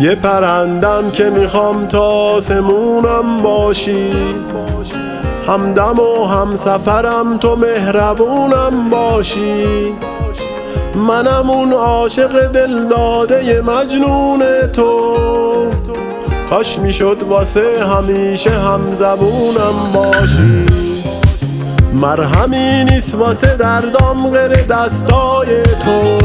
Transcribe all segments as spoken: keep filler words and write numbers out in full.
یه پرندم که میخوام تا آسمونم باشی، همدم و همسفرم تو مهربونم باشی. منم اون عاشق دل داده مجنون تو، کاش میشد واسه همیشه همزبونم باشی. مرهمی نیست واسه دردام غیر دستای تو،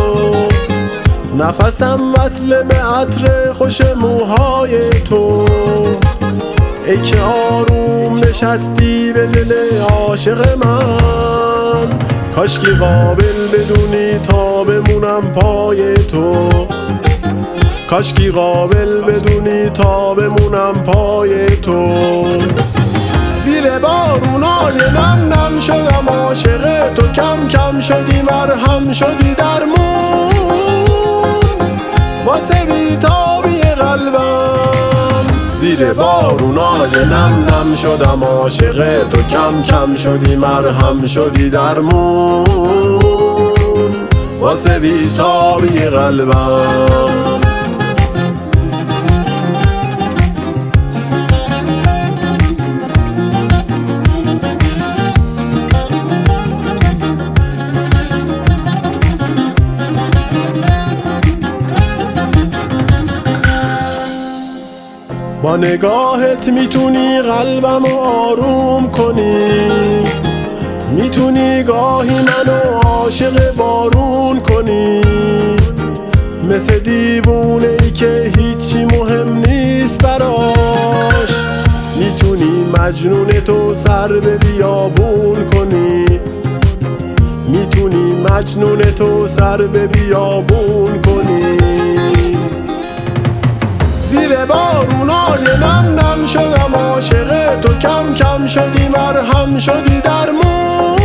نفسم وصل به عطر خوش موهای تو. ای که آروم نشستی به دل عاشق من، کاش که قابل بدونی تا بمونم پای تو، کاش که قابل بدونی تا بمونم پای تو. زیر بارونای نم نم شدم عاشق تو، کم کم شدی مرهم شدی درمون واسه بیتابی قلبم. زیر بارونای نم نم شدم عاشق تو، کم کم شدی مرهم شدی درمون واسه بیتابی قلبم. با نگاهت میتونی قلبمو آروم کنی، میتونی گاهی منو عاشق بارون کنی. مثل دیوونه ای که هیچی مهم نیست براش، میتونی مجنون تو سر به بیابون کنی، میتونی مجنون تو سر به بیابون کنی. زیر بارونای نم نم شدم عاشق تو، کم کم شدی مرهم شدی درمون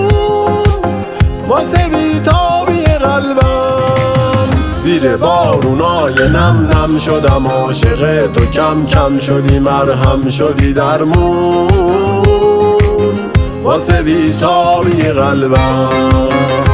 واسه بیتابی قلبم. زیر بارونای نم نم شدم عاشق تو، کم کم شدی مرهم شدی درمون واسه بیتابی قلبم.